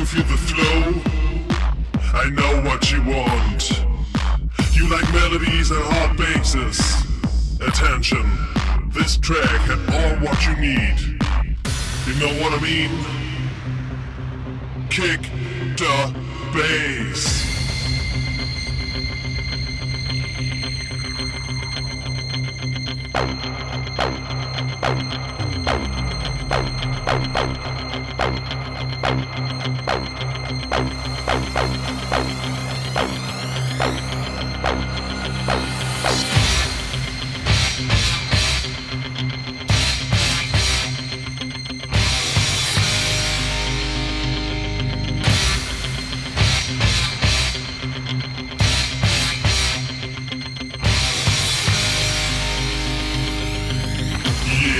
feel the flow? I know what you want. You like melodies and hard basses. Attention, this track had all what you need. You know what I mean? Kick the bass.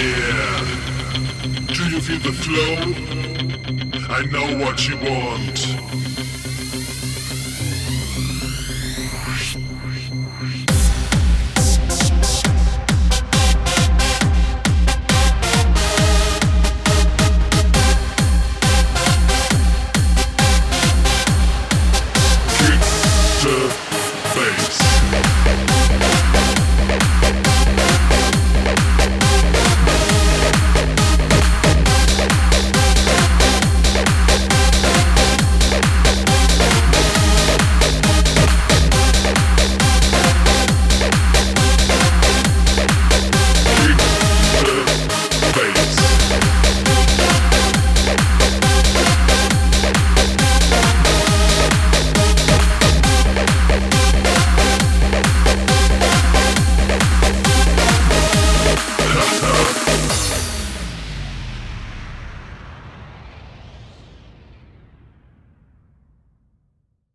Do you feel the flow? I know what you want.